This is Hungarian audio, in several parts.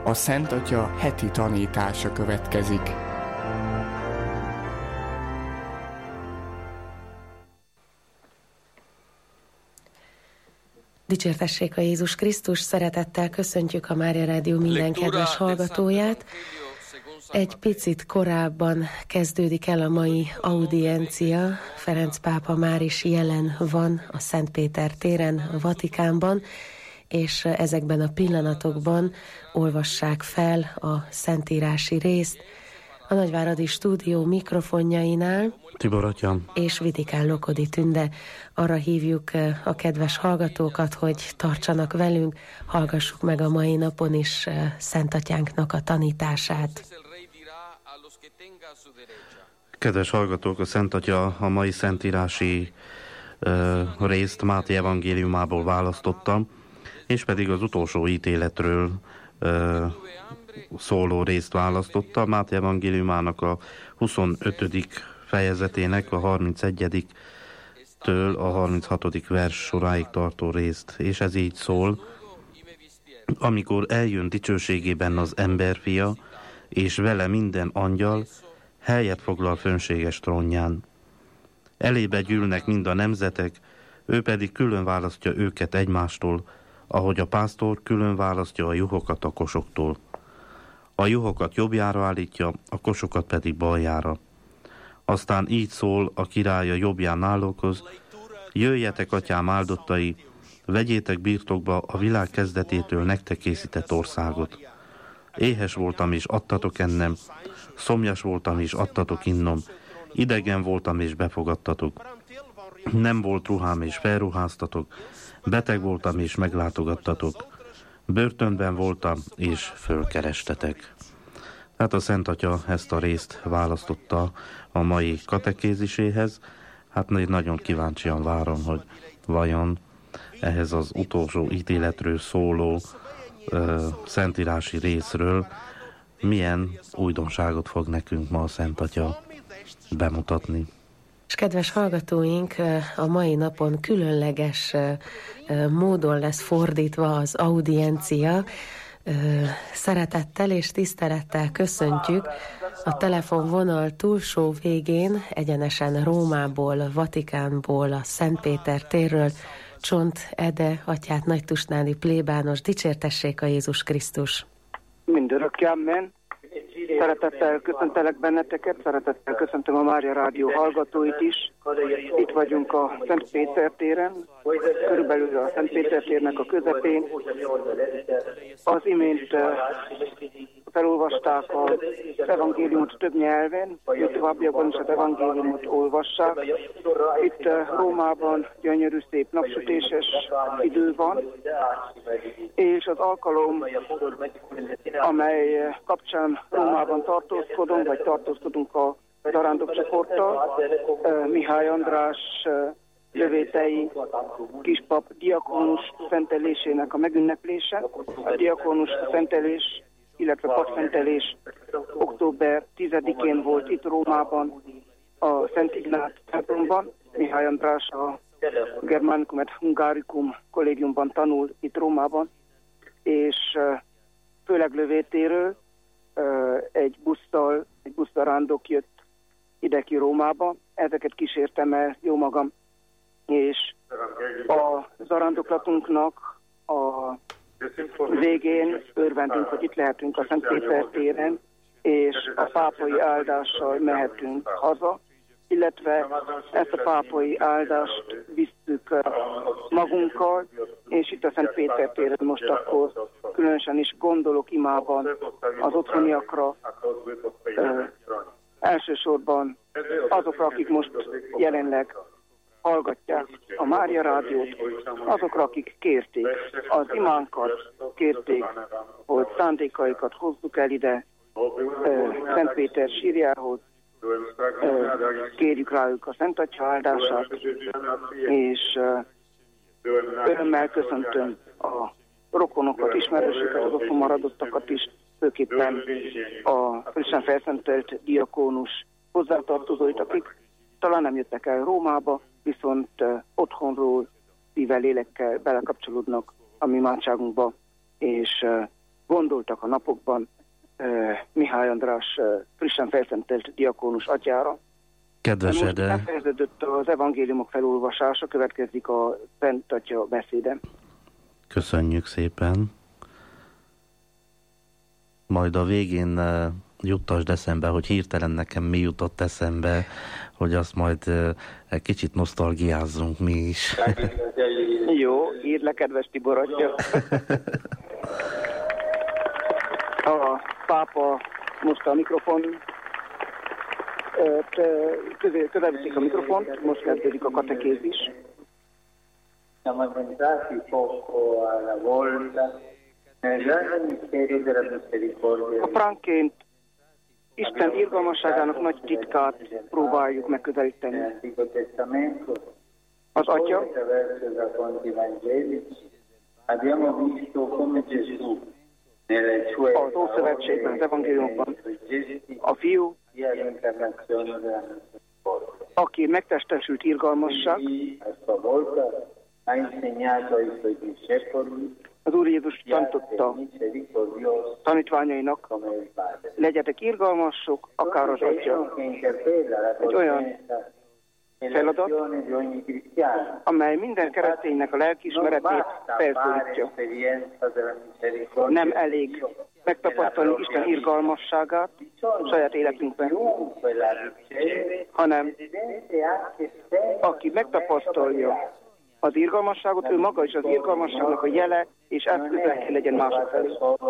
A Szent Atya heti tanítása következik. Dicsértessék a Jézus Krisztus, szeretettel köszöntjük a Mária Rádió minden kedves hallgatóját. Egy picit korábban kezdődik el a mai audiencia. Ferenc pápa már is jelen van a Szent Péter téren, a Vatikánban, és ezekben a pillanatokban olvassák fel a szentírási részt. A Nagyváradi Stúdió mikrofonjainál Tibor Atyám és Vitikán Lokodi Tünde. Arra hívjuk a kedves hallgatókat, hogy tartsanak velünk, hallgassuk meg a mai napon is Szent Atyánknak a tanítását. Kedves hallgatók, a Szent Atya a mai szentírási részt Máté evangéliumából választottam, és pedig az utolsó ítéletről szóló részt választotta. Máté evangéliumának a 25. fejezetének a 31-től a 36. vers soráig tartó részt, és ez így szól: amikor eljön dicsőségében az emberfia, és vele minden angyal, helyet foglal fönséges trónján. Elébe gyűlnek mind a nemzetek, ő pedig külön választja őket egymástól, ahogy a pásztor külön választja a juhokat a kosoktól. A juhokat jobbjára állítja, a kosokat pedig baljára. Aztán így szól a király a jobbján állókhoz: jöjjetek, atyám áldottai, vegyétek birtokba a világ kezdetétől nektek készített országot. Éhes voltam, és adtatok ennem, szomjas voltam, és adtatok innom, idegen voltam, és befogadtatok. Nem volt ruhám, és felruháztatok, beteg voltam, és meglátogattatok. Börtönben voltam, és fölkerestetek. Tehát a Szent Atya ezt a részt választotta a mai katekéziséhez. Hát nagyon kíváncsian várom, hogy vajon ehhez az utolsó ítéletről szóló szentírási részről milyen újdonságot fog nekünk ma a Szent Atya bemutatni. És kedves hallgatóink, a mai napon különleges módon lesz fordítva az audiencia. Szeretettel és tisztelettel köszöntjük a telefonvonal túlsó végén, egyenesen Rómából, Vatikánból, a Szent Péter térről Csont Ede atyát, nagytusnádi plébános. Dicsértessék a Jézus Krisztus! Mindörökké, amen! Szeretettel köszöntelek benneteket, szeretettel köszöntöm a Mária Rádió hallgatóit is. Itt vagyunk a Szent Péter téren, körülbelül a Szent Péter térnek a közepén. Az imént felolvasták az evangéliumot több nyelven, továbbiakban is az evangéliumot olvassák. Itt Rómában gyönyörű, szép napsütéses idő van, és az alkalom, amely kapcsán Rómában tartózkodunk, vagy tartózkodunk a zarándokcsoporttal, Mihály András jövétei kispap diakónus szentelésének a megünneplése. A diakónus szentelés, illetve papszentelés október 10-én volt itt Rómában, a Szent Ignác templomban. Mihály András a Germanicum et Hungaricum kollégiumban tanul itt Rómában, és főleg Lövétéről egy busztarándok jött ide ki Rómába. Ezeket kísértem el jó magam, és a zarándoklatunknak a végén örvendünk, hogy itt lehetünk a Szent Péter téren, és a pápai áldással mehetünk haza, illetve ezt a pápai áldást visszük magunkkal, és itt a Szent Péter téren most akkor különösen is gondolok imában az otthoniakra, elsősorban azokra, akik most jelenleg hallgatják a Mária Rádiót, azokra, akik kérték az imánkat, kérték, hogy szándékaikat hozzuk el ide Szent Péter sírjához, kérjük rájuk a Szent Atya áldását, és örömmel köszöntöm a rokonokat, ismerősöket, az otthon maradottakat is, főképpen a frissen felszentelt diakónus hozzátartozóit, akik talán nem jöttek el Rómába, viszont otthonról szívvel, lélekkel belekapcsolódnak a mi imádságunkba, és gondoltak a napokban Mihály András frissen felszentelt diakónus atyára. Kedves most Ede, befejeződött az evangéliumok felolvasása, következik a Szent Atya beszéde. köszönjük szépen. Majd a végén juttasd eszembe, hogy hirtelen nekem mi jutott eszembe, hogy azt majd egy kicsit nosztalgiázzunk mi is. Jó, írd le, kedves Tibor atya. A pápa most a mikrofon, közelítik a mikrofont, most kezdődik a katekézis. Siamo entrati poco alla volta nel grande mistero della misericordia. Apránként Isten irgalmasságának nagy titkát próbáljuk megközelíteni. Nell'Antico Testamento, Az Atya attraverso i racconti evangelici, abbiamo visto come Gesù nelle sue az Ószövetségben, az evangéliumokban gesti a Fiú, sia l'incarnazione della misericordia. aki megtestesült irgalmasság, Egli a sua volta ha insegnato ai suoi discepoli az Úr Jézus tanította misericordioso tanítványainak, come il Padre. legyetek irgalmasok, akár az Atya. Che interpella la coscienza e l'azione di ogni cristiano. Amely minden kereszténynek a lelkiismeretét felszólítja. Nem elég megtapasztalni Isten irgalmasságát saját életünkben, hanem aki megtapasztalja az irgalmasságot, ő maga is az irgalmasságnak a jele és eszköze kell legyen mások felé.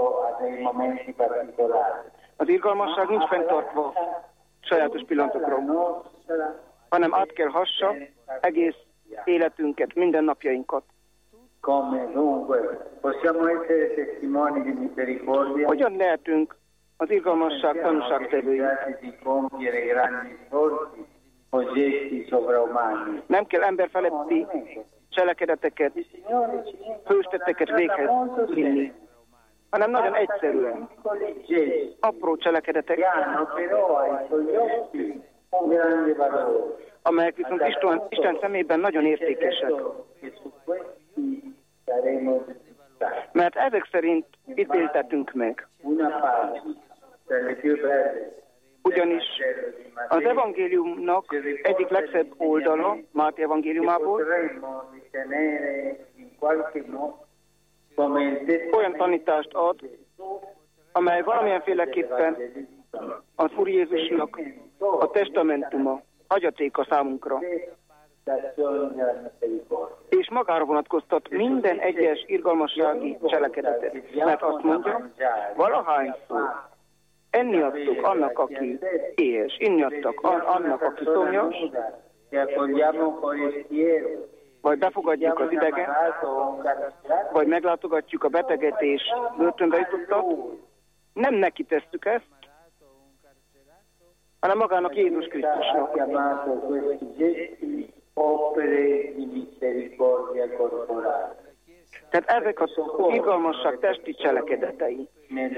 Az irgalmasság nincs fenntartva sajátos pillanatokra, hanem át kell hassa egész életünket, mindennapjainkat. Hogyan lehetünk az irgalmasság tanúságtevői? Nem kell emberfeletti cselekedeteket, hőstetteket véghez vinni, hanem nagyon egyszerűen. Apró cselekedetek, amelyek viszont Isten szemében nagyon értékesek. Mert ezek szerint ítéltetünk meg. Ugyanis az evangéliumnak egyik legszebb oldala, Máté evangéliumából, olyan tanítást ad, amely valamilyenféleképpen az Úr Jézusnak a testamentuma, hagyatéka számunkra. És magára vonatkoztat minden egyes irgalmassági cselekedetet. Mert azt mondja, valahányszor enni adtuk annak, aki éhes, inni adtak annak, aki szomjas, vagy befogadjuk az idegen, vagy meglátogatjuk a beteget és börtönbe jutottat, nem neki tesszük ezt, hanem magának Jézus Krisztusnak. Tehát ezek az irgalmasság testi cselekedetei.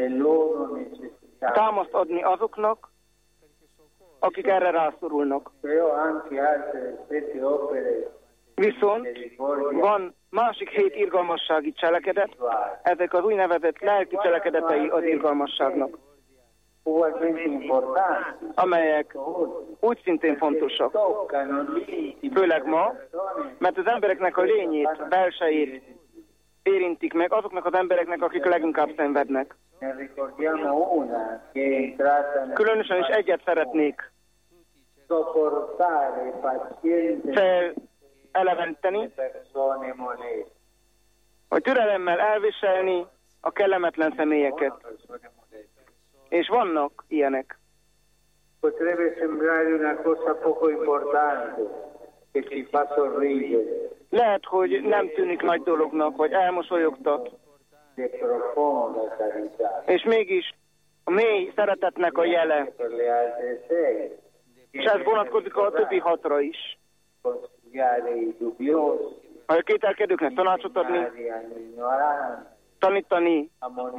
Támaszt adni azoknak, akik erre rászorulnak. Viszont van másik 7 irgalmassági cselekedet, ezek az úgynevezett lelki cselekedetei az irgalmasságnak, amelyek úgy szintén fontosak, főleg ma, mert az embereknek a lényét, belsejét érintik meg azoknak az embereknek, akik leginkább szenvednek. Különösen is egyet szeretnék eleveníteni, hogy türelemmel elviselni a kellemetlen személyeket. És vannak ilyenek. Lehet, hogy nem tűnik nagy dolognak, vagy elmosolyogtat. És mégis a mély szeretetnek a jele. És ez vonatkozik a többi 6-ra is. Ha a kételkedőknek tanácsot adni, tanítani,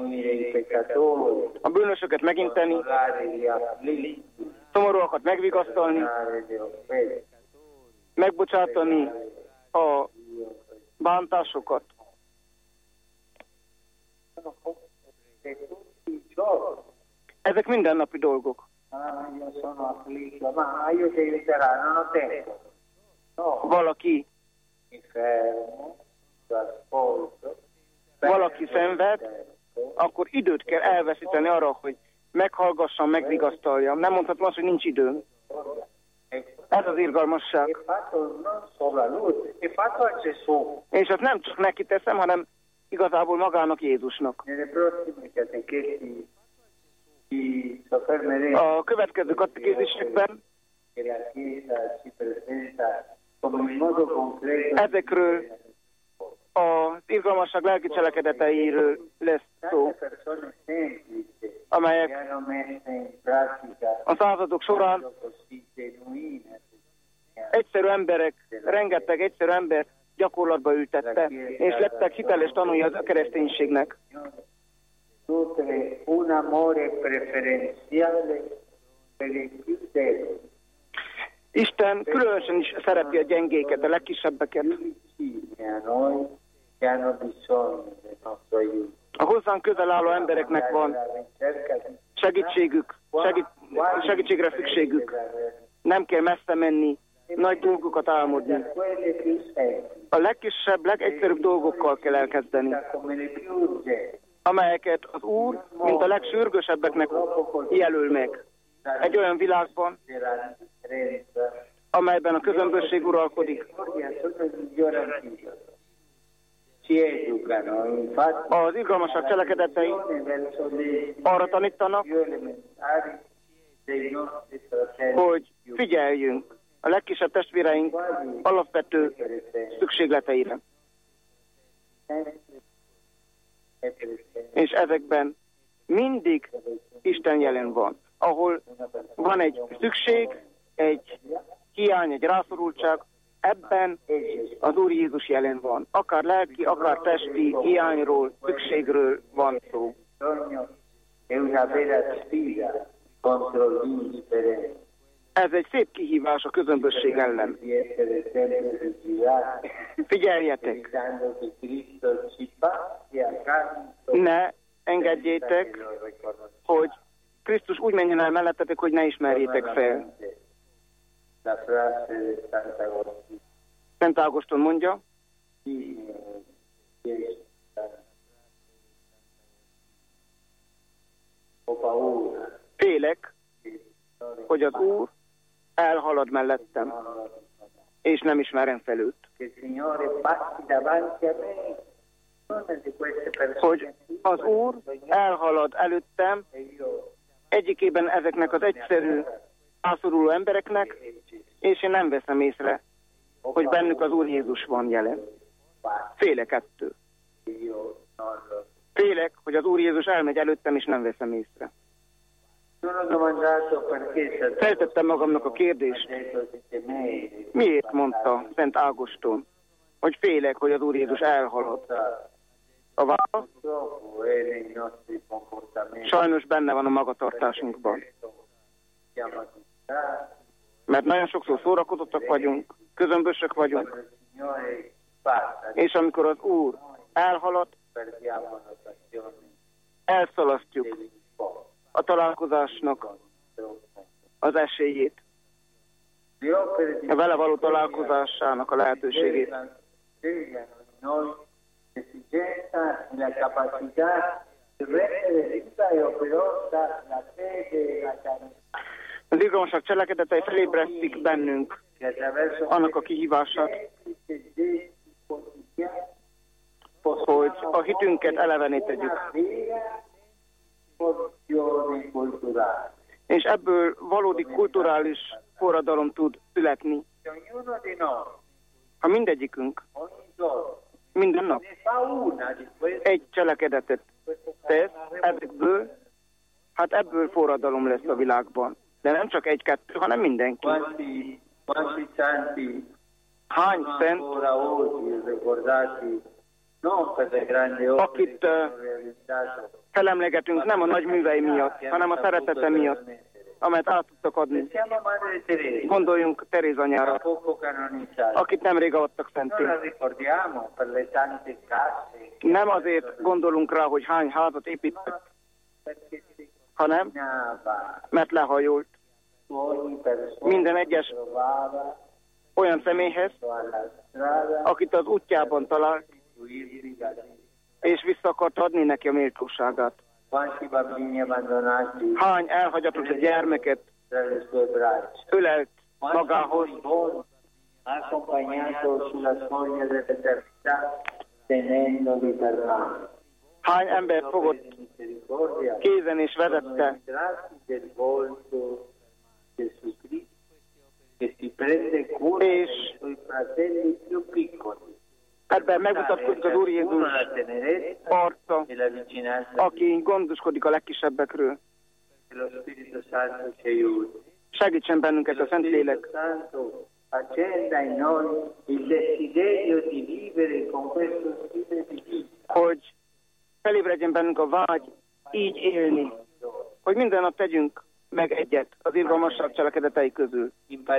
a bűnösöket meginteni, szomorúakat megvigasztalni, megbocsátani a bántásokat. Ezek mindennapi dolgok. Valaki szenved, akkor időt kell elveszíteni arra, hogy meghallgassam, megvigasztaljam. Nem mondhatom azt, hogy nincs időm. Ez az irgalmasság. És azt nem csak neki teszem, hanem igazából magának, Jézusnak. A következő katekézisekben ezekről az irgalmasság lelki cselekedeteiről lesz szó, amelyek a századok során egyszerű emberek, rengeteg egyszerű ember gyakorlatba ültette, és lettek hiteles tanulja a kereszténységnek. Isten különösen is szereti a gyengéket, a legkisebbeket. A hozzánk közel álló embereknek van segítségre szükségük. Nem kell messze menni, nagy dolgokat álmodni. A legkisebb, legegyszerűbb dolgokkal kell elkezdeni, amelyeket az Úr, mint a legsürgősebbeknek jelöl meg. Egy olyan világban, amelyben a közömbösség uralkodik. Az irgalmasság cselekedetei arra tanítanak, hogy figyeljünk a legkisebb testvéreink alapvető szükségleteire. És ezekben mindig Isten jelen van. Ahol van egy szükség, egy hiány, egy rászorultság, ebben az Úr Jézus jelen van. Akár lelki, akár testi hiányról, szükségről van szó. Ez egy szép kihívás a közömbösség ellen. Figyeljetek! Ne engedjétek, hogy Krisztus úgy menjen el mellettetek, hogy ne ismerjétek fel. Szent Ágoston mondja, félek, hogy az Úr elhalad mellettem, és nem ismerem fel őt. Hogy az Úr elhalad előttem, egyikében ezeknek az egyszerű, rászoruló embereknek, és én nem veszem észre, hogy bennük az Úr Jézus van jelen. Félek ettől. Félek, hogy az Úr Jézus elmegy előttem, és nem veszem észre. Feltettem magamnak a kérdést, miért mondta Szent Ágoston, hogy félek, hogy az Úr Jézus elhalad. A válasz sajnos benne van a magatartásunkban. Mert nagyon sokszor szórakozottak vagyunk, közömbösök vagyunk, és amikor az Úr elhalad, elszalasztjuk a találkozásnak az esélyét, a vele való találkozásának a lehetőségét. Az irgalmasság cselekedetei felébresztik bennünk annak a kihívását, hogy a hitünket elevené tegyük. És ebből valódi kulturális forradalom tud születni. Ha mindegyikünk minden nap egy cselekedetet tesz ezekből, hát ebből forradalom lesz a világban. De nem csak egy-kettő, hanem mindenki. Hány szent, akit felemlegetünk nem a nagy művei miatt, hanem a szeretete miatt, amelyet át tudtak adni. Gondoljunk Teréz anyára, akit nemrég avattak szentté. Nem azért gondolunk rá, hogy hány házat épített, hanem mert lehajolt minden egyes olyan személyhez, akit az útjában talált, és vissza akart adni neki a méltóságát. Hány elhagyatott gyermeket ölelt magához, hány ember fogott kézen és vezette, és ebben megmutatkozik az Úr Jézus arca, aki gondoskodik a legkisebbekről. Segítsen bennünket a Szentlélek, hogy felébredjen bennünk a vágy így élni, hogy minden nap tegyünk meg egyet az irgalmasság cselekedetei közül.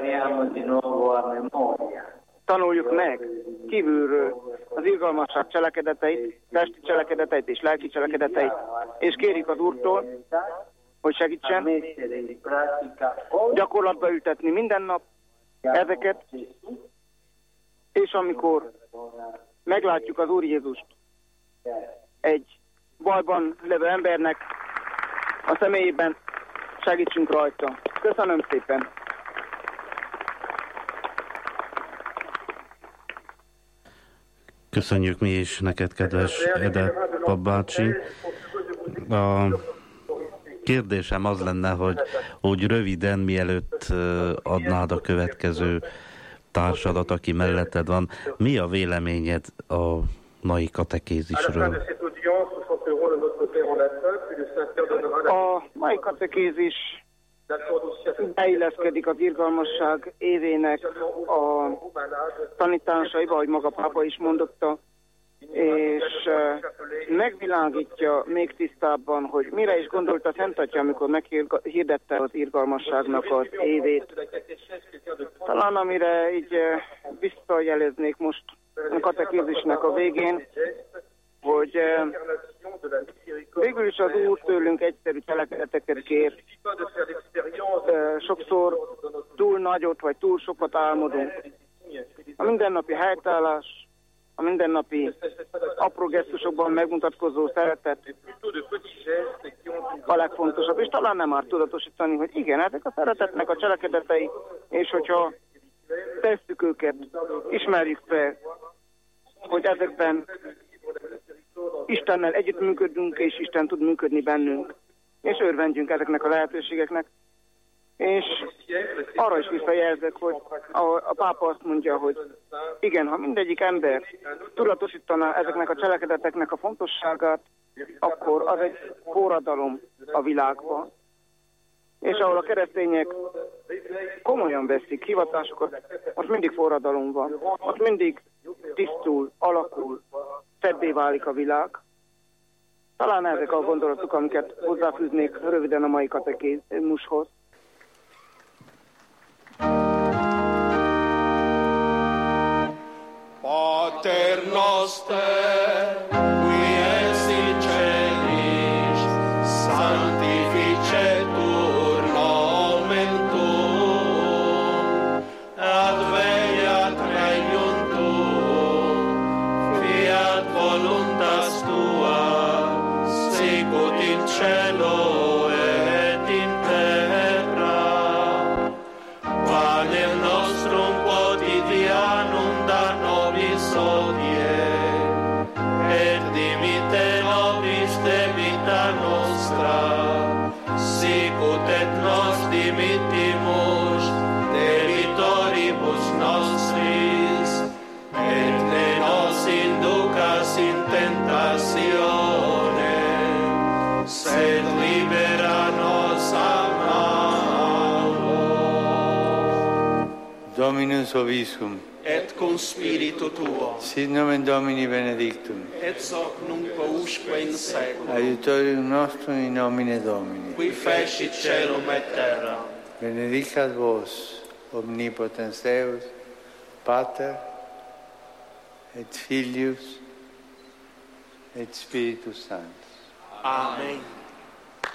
Tanuljuk meg kívülről az irgalmasság cselekedeteit, testi cselekedeteit és lelki cselekedeteit, és kérjük az Úrtól, hogy segítsen gyakorlatba ültetni minden nap ezeket, és amikor meglátjuk az Úr Jézust egy bajban levő embernek a személyében, segítsünk rajta. Köszönöm szépen! Köszönjük mi is neked, kedves Ede papbácsi. A kérdésem az lenne, hogy röviden, mielőtt adnád a következő társadat, aki melletted van, mi a véleményed a mai katekézisről? A mai katekézis beilleszkedik az irgalmasság évének a tanításaiba, ahogy maga pápa is mondotta, és megvilágítja még tisztábban, hogy mire is gondolt a Szent Atya, amikor meghirdette az irgalmasságnak az évét. Talán amire így visszajeleznék most a katekézisnek a végén, hogy végül is az Úr tőlünk egyszerű cselekedeteket kér. Sokszor túl nagyot vagy túl sokat álmodunk. A mindennapi helytállás, a mindennapi apró gesztusokban megmutatkozó szeretet a legfontosabb. És talán nem árt tudatosítani, hogy igen, ezek a szeretetnek a cselekedetei, és hogyha tesszük őket, ismerjük fel, hogy ezekben Istennel együttműködünk, és Isten tud működni bennünk. És örvendjünk ezeknek a lehetőségeknek. És arra is visszajelzek, hogy a pápa azt mondja, hogy igen, ha mindegyik ember tudatosítaná ezeknek a cselekedeteknek a fontosságát, akkor az egy forradalom a világban. És ahol a keresztények komolyan veszik hivatásukat, ott mindig forradalom van. Ott mindig tisztul, alakul, szebbé válik a világ. Talán ezek a gondolatok, amiket hozzáfűznék röviden a mai katekézmushoz. Pater noster, qui es in celis, sanctificetur nomen tuum, adveniat regnum tuum, fiat voluntas tua, sicut in cielo et in terra. Panem nostrum quotidianum da nobis hodie, et dimitte nobis debita nostra, sicut et nos dimittimus debitoribus nostris, et ne nos inducas in tentatione, sed libera nos a malo. Dominus vobiscum. Et cum spiritu tuo. Sit nomen Domini benedictum. Et hoc nunc usque in saeculum. Aiutorium nostrum in nomine Domini. Qui fecit caelum et terra. Benedicat vos, omnipotens Deus, Pater, et Filius, et Spiritus Sanctus. Amen.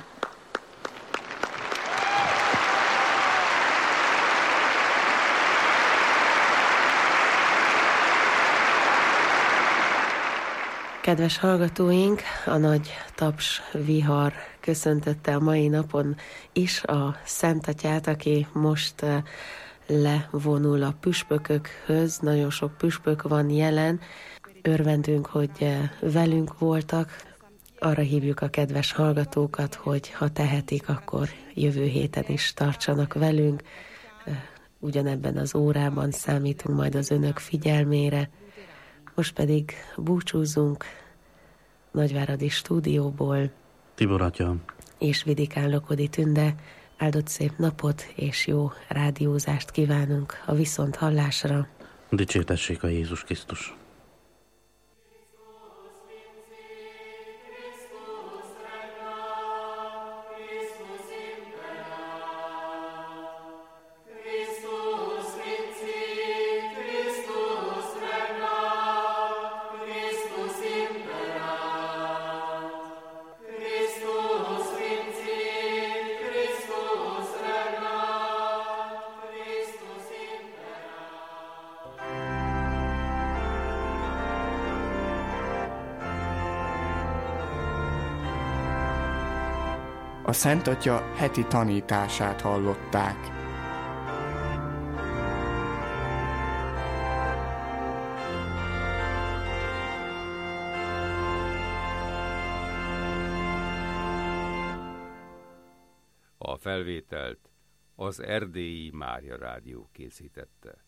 Kedves hallgatóink, a nagy taps vihar köszöntötte a mai napon is a Szent Atyát, aki most levonul a püspökökhöz. Nagyon sok püspök van jelen. Örvendünk, hogy velünk voltak. Arra hívjuk a kedves hallgatókat, hogy ha tehetik, akkor jövő héten is tartsanak velünk. Ugyanebben az órában számítunk majd az önök figyelmére. Most pedig búcsúzunk Nagyváradi stúdióból. Tibor atya És Vidikán Lokodi Tünde. Áldott szép napot és jó rádiózást kívánunk a viszonthallásra. Dicsértessék a Jézus Krisztus. A Szent Atya heti tanítását hallották. A felvételt az Erdélyi Mária Rádió készítette.